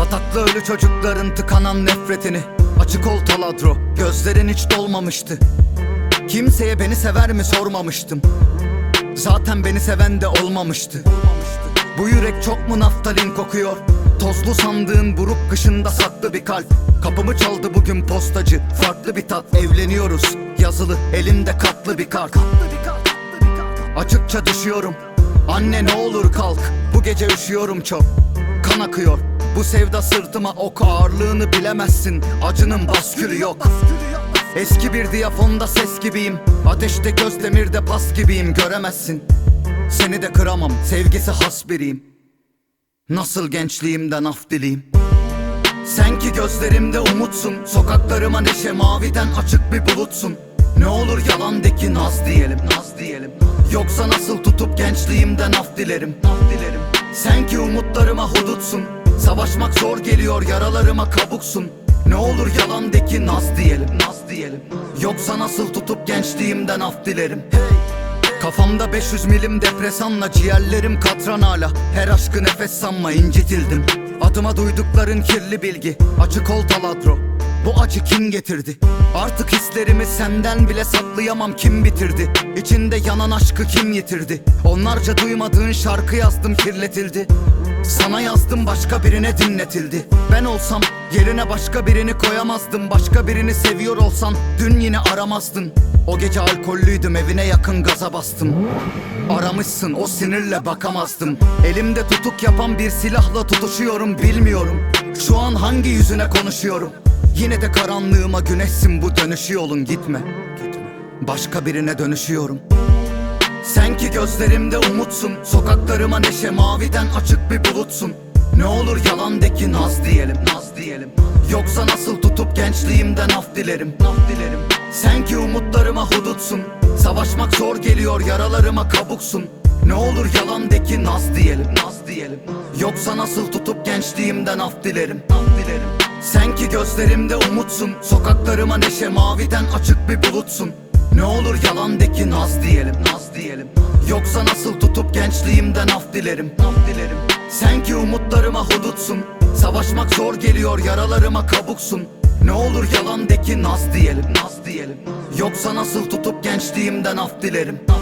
Bataklı ölü çocukların tıkanan nefretini. Açık ol taladro, gözlerin hiç dolmamıştı. Kimseye beni sever mi sormamıştım. Zaten beni seven de olmamıştı. Bu yürek çok mu naftalin kokuyor? Tozlu sandığın buruk kışında saklı bir kalp. Kapımı çaldı bugün postacı, farklı bir tat. Evleniyoruz, yazılı elinde katlı bir kart. Açıkça düşüyorum, anne ne olur kalk. Bu gece üşüyorum çok, kan akıyor. Bu sevda sırtıma ok, ağırlığını bilemezsin. Acının baskülü yok. Eski bir diyafonda ses gibiyim, ateşte göz demirde pas gibiyim. Göremezsin, seni de kıramam, sevgisi has biriyim. Nasıl gençliğimden af dileyim. Sen ki gözlerimde umutsun, sokaklarıma neşe, maviden açık bir bulutsun. Ne olur yalan de ki naz diyelim, naz diyelim. Yoksa nasıl tutup gençliğimden af dilerim, af dilerim. Sen ki umutlarıma hudutsun, savaşmak zor geliyor, yaralarıma kabuksun. Ne olur yalan de ki naz diyelim, naz diyelim. Yoksa nasıl tutup gençliğimden af dilerim. Kafamda 500 milim depresanla, ciğerlerim katran hala. Her aşkı nefes sanma, incitildim. Adıma duydukların kirli bilgi. Açık ol taladro, bu acı kim getirdi? Artık hislerimi senden bile saklayamam, kim bitirdi? İçinde yanan aşkı kim yitirdi? Onlarca duymadığın şarkı yazdım, kirletildi. Sana yazdım, başka birine dinletildi. Ben olsam yerine başka birini koyamazdım. Başka birini seviyor olsan dün yine aramazdın. O gece alkollüydüm, evine yakın gaza bastım. Aramışsın, o sinirle bakamazdım. Elimde tutuk yapan bir silahla tutuşuyorum, bilmiyorum şu an hangi yüzüne konuşuyorum. Yine de karanlığıma güneşsin, bu dönüşü yolun, gitme. Başka birine dönüşüyorum. Sen ki gözlerimde umutsun, sokaklarıma neşe, maviden açık bir bulutsun. Ne olur yalan de ki naz diyelim, naz diyelim. Yoksa nasıl tutup gençliğimden af dilerim, af dilerim. Sen ki umutlarıma hudutsun, savaşmak zor geliyor, yaralarıma kabuksun. Ne olur yalan de ki naz diyelim, naz diyelim. Yoksa nasıl tutup gençliğimden af dilerim, af dilerim. Sen ki gözlerimde umutsun, sokaklarıma neşe, maviden açık bir bulutsun. Ne olur yalan de ki naz diyelim, naz diyelim. Yoksa nasıl tutup gençliğimden af dilerim, af dilerim. Sen ki umutlarıma hudutsun, savaşmak zor geliyor, yaralarıma kabuksun. Ne olur yalan de ki naz diyelim, naz diyelim. Yoksa nasıl tutup gençliğimden af dilerim.